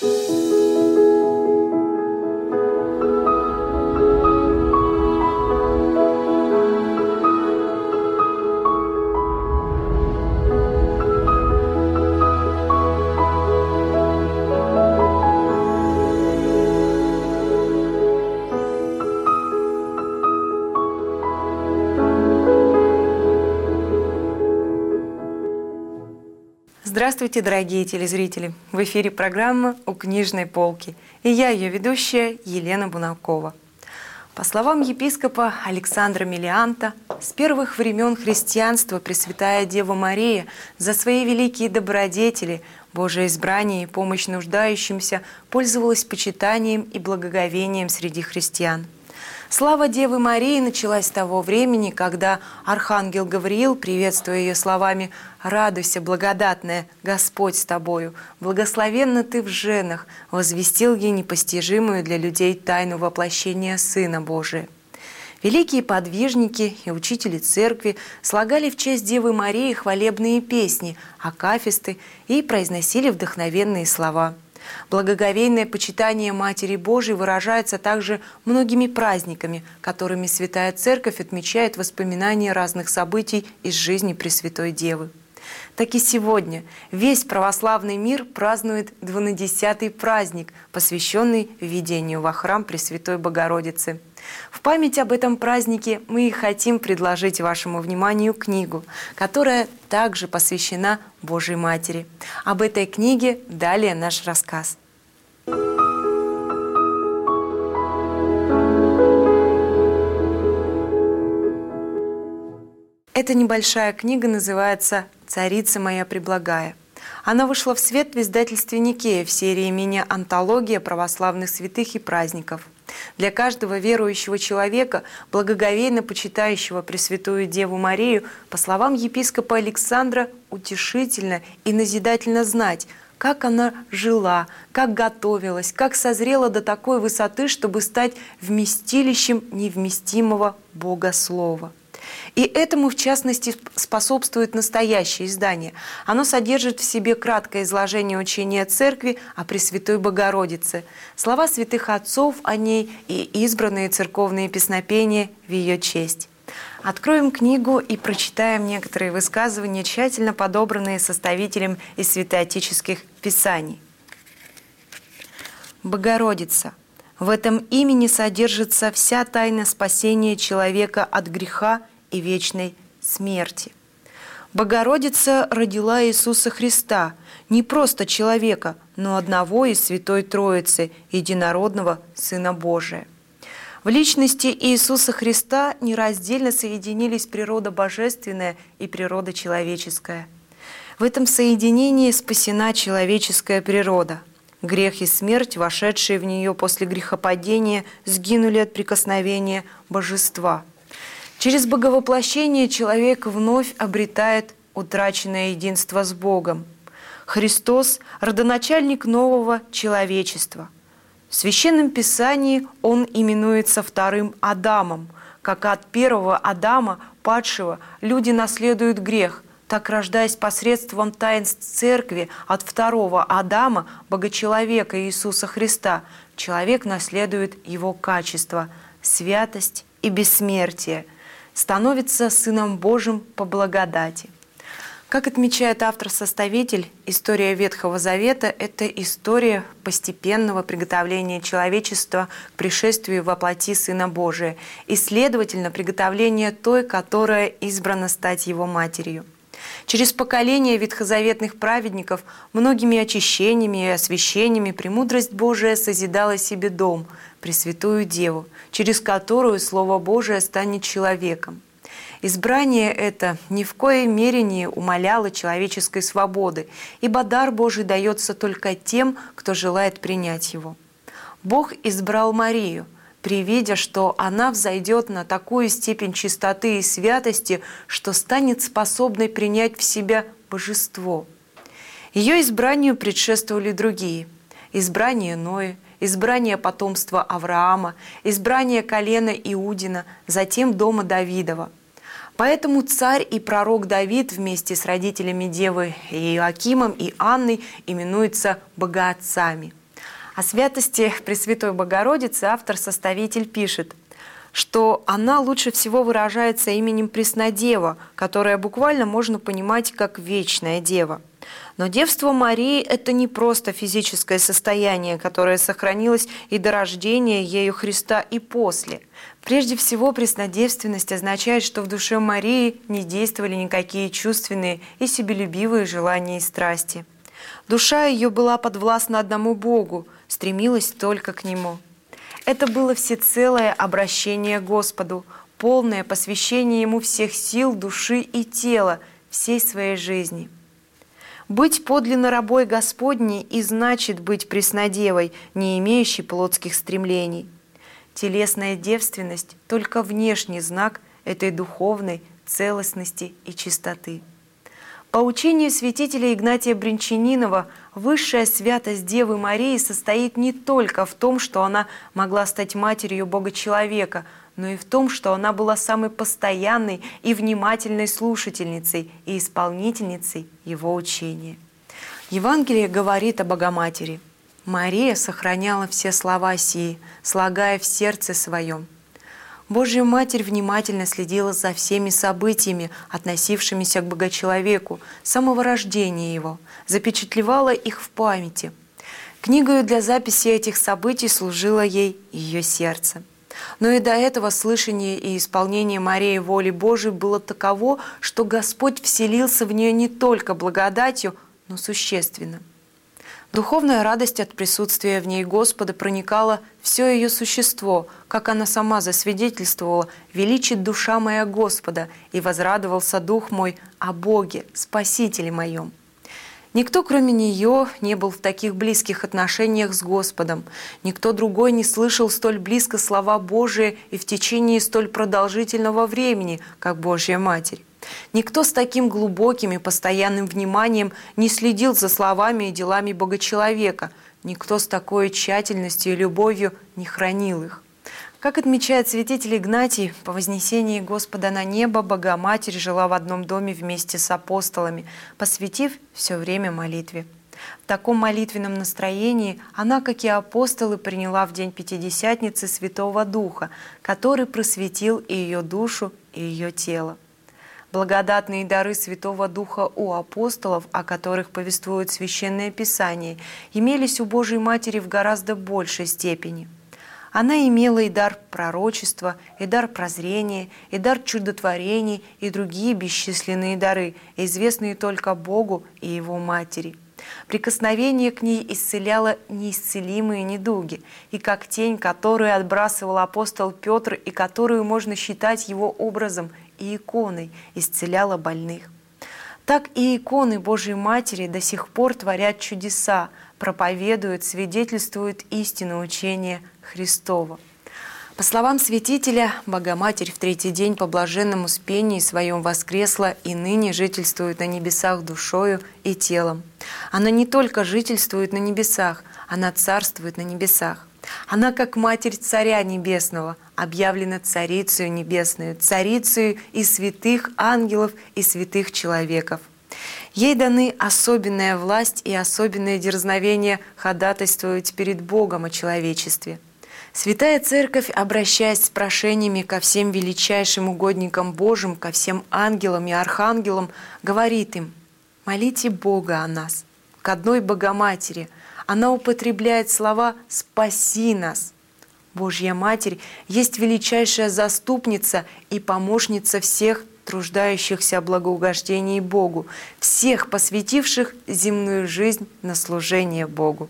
Здравствуйте, дорогие телезрители! В эфире программа «У книжной полки». И я, ее ведущая, Елена Буналкова. По словам епископа Александра Мелианта, с первых времен христианства Пресвятая Дева Мария за свои великие добродетели, Божие избрание и помощь нуждающимся пользовалась почитанием и благоговением среди христиан. Слава Девы Марии началась с того времени, когда архангел Гавриил, приветствуя ее словами «Радуйся, благодатная, Господь с тобою, благословенна ты в женах», возвестил ей непостижимую для людей тайну воплощения Сына Божия. Великие подвижники и учители церкви слагали в честь Девы Марии хвалебные песни, акафисты и произносили вдохновенные слова. Благоговейное почитание Матери Божией выражается также многими праздниками, которыми Святая Церковь отмечает воспоминания разных событий из жизни Пресвятой Девы. Так и сегодня весь православный мир празднует 12-й праздник, посвященный введению во храм Пресвятой Богородицы. В память об этом празднике мы и хотим предложить вашему вниманию книгу, которая также посвящена Божьей Матери. Об этой книге далее наш рассказ. Эта небольшая книга называется «Царица моя преблагая». Она вышла в свет в издательстве Никея в серии мини-антология православных святых и праздников. Для каждого верующего человека, благоговейно почитающего Пресвятую Деву Марию, по словам епископа Александра, утешительно и назидательно знать, как она жила, как готовилась, как созрела до такой высоты, чтобы стать вместилищем невместимого Бога Слова. И этому, в частности, способствует настоящее издание. Оно содержит в себе краткое изложение учения Церкви о Пресвятой Богородице, слова святых отцов о ней и избранные церковные песнопения в ее честь. Откроем книгу и прочитаем некоторые высказывания, тщательно подобранные составителем из святоотеческих писаний. Богородица. В этом имени содержится вся тайна спасения человека от греха и вечной смерти. Богородица родила Иисуса Христа, не просто человека, но одного из Святой Троицы, единородного Сына Божия. В личности Иисуса Христа нераздельно соединились природа божественная и природа человеческая. В этом соединении спасена человеческая природа. Грех и смерть, вошедшие в нее после грехопадения, сгинули от прикосновения божества. Через боговоплощение человек вновь обретает утраченное единство с Богом. Христос – родоначальник нового человечества. В Священном Писании Он именуется вторым Адамом. Как от первого Адама, падшего, люди наследуют грех, так, рождаясь посредством таинств Церкви от второго Адама, Богочеловека Иисуса Христа, человек наследует его качества – святость и бессмертие, становится Сыном Божьим по благодати. Как отмечает автор-составитель, история Ветхого Завета – это история постепенного приготовления человечества к пришествию во плоти Сына Божия и, следовательно, приготовления той, которая избрана стать Его матерью. Через поколения ветхозаветных праведников многими очищениями и освящениями премудрость Божия созидала себе дом, Пресвятую Деву, через которую Слово Божие станет человеком. Избрание это ни в коей мере не умаляло человеческой свободы, ибо дар Божий дается только тем, кто желает принять его. Бог избрал Марию, привидя, что она взойдет на такую степень чистоты и святости, что станет способной принять в себя божество. Ее избранию предшествовали другие – избрание Ноя, избрание потомства Авраама, избрание колена Иудина, затем дома Давидова. Поэтому царь и пророк Давид вместе с родителями Девы Иоакимом и Анной именуются богоотцами. О святости Пресвятой Богородицы автор-составитель пишет, что она лучше всего выражается именем Преснодева, которое буквально можно понимать как «вечная дева». Но девство Марии – это не просто физическое состояние, которое сохранилось и до рождения ею Христа и после. Прежде всего, преснодевственность означает, что в душе Марии не действовали никакие чувственные и себелюбивые желания и страсти. Душа ее была подвластна одному Богу, стремилась только к Нему. Это было всецелое обращение к Господу, полное посвящение Ему всех сил, души и тела, всей своей жизни. Быть подлинно рабой Господней и значит быть преснодевой, не имеющей плотских стремлений. Телесная девственность – только внешний знак этой духовной целостности и чистоты. По учению святителя Игнатия Бринчанинова, высшая святость Девы Марии состоит не только в том, что она могла стать матерью Бога-человека, но и в том, что она была самой постоянной и внимательной слушательницей и исполнительницей его учения. Евангелие говорит о Богоматери. Мария сохраняла все слова сии, слагая в сердце своем. Божья Матерь внимательно следила за всеми событиями, относившимися к Богочеловеку, с самого рождения Его, запечатлевала их в памяти. Книгою для записи этих событий служило ей ее сердце. Но и до этого слышание и исполнение Марии воли Божией было таково, что Господь вселился в нее не только благодатью, но существенно. Духовная радость от присутствия в ней Господа проникала все ее существо, как она сама засвидетельствовала: «Величит душа моя Господа, и возрадовался дух мой о Боге, Спасителе моем». Никто, кроме нее, не был в таких близких отношениях с Господом. Никто другой не слышал столь близко слова Божии и в течение столь продолжительного времени, как Божья Матерь. Никто с таким глубоким и постоянным вниманием не следил за словами и делами Бога-человека. Никто с такой тщательностью и любовью не хранил их. Как отмечает святитель Игнатий, по вознесении Господа на небо Богоматерь жила в одном доме вместе с апостолами, посвятив все время молитве. В таком молитвенном настроении она, как и апостолы, приняла в день Пятидесятницы Святого Духа, который просветил и ее душу, и ее тело. Благодатные дары Святого Духа у апостолов, о которых повествует Священное Писание, имелись у Божией Матери в гораздо большей степени. Она имела и дар пророчества, и дар прозрения, и дар чудотворений, и другие бесчисленные дары, известные только Богу и Его Матери. Прикосновение к ней исцеляло неисцелимые недуги, и как тень, которую отбрасывал апостол Петр и которую можно считать его образом и иконой, исцеляла больных. Так и иконы Божьей Матери до сих пор творят чудеса, проповедуют, свидетельствуют истину учения Христова. По словам святителя, Богоматерь в третий день по блаженном успении своем воскресла и ныне жительствует на небесах душою и телом. Она не только жительствует на небесах, она царствует на небесах. Она, как Матерь Царя Небесного, объявлена Царицею Небесную, Царицею и святых ангелов, и святых человеков. Ей даны особенная власть и особенное дерзновение ходатайствовать перед Богом о человечестве. Святая Церковь, обращаясь с прошениями ко всем величайшим угодникам Божьим, ко всем ангелам и архангелам, говорит им: «Молите Бога о нас». К одной Богоматери она употребляет слова «спаси нас». Божья Матерь есть величайшая заступница и помощница всех труждающихся о благоугождении Богу, всех посвятивших земную жизнь на служение Богу.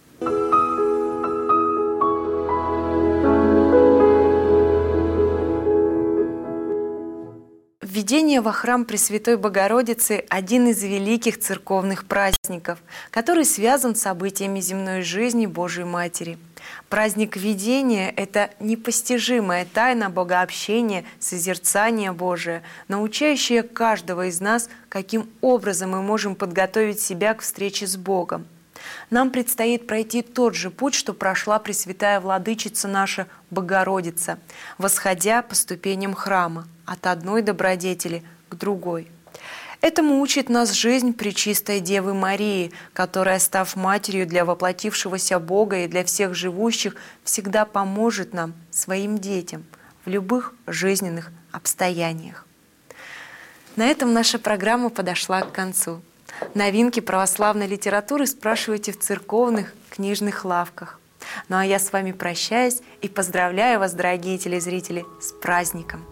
Введение во храм Пресвятой Богородицы – один из великих церковных праздников, который связан с событиями земной жизни Божьей Матери. Праздник Введения – это непостижимая тайна богообщения, созерцания Божия, научающая каждого из нас, каким образом мы можем подготовить себя к встрече с Богом. Нам предстоит пройти тот же путь, что прошла Пресвятая Владычица наша Богородица, восходя по ступеням храма от одной добродетели к другой. Этому учит нас жизнь Пречистой Девы Марии, которая, став матерью для воплотившегося Бога и для всех живущих, всегда поможет нам, своим детям, в любых жизненных обстояниях. На этом наша программа подошла к концу. Новинки православной литературы спрашивайте в церковных книжных лавках. Ну а я с вами прощаюсь и поздравляю вас, дорогие телезрители, с праздником!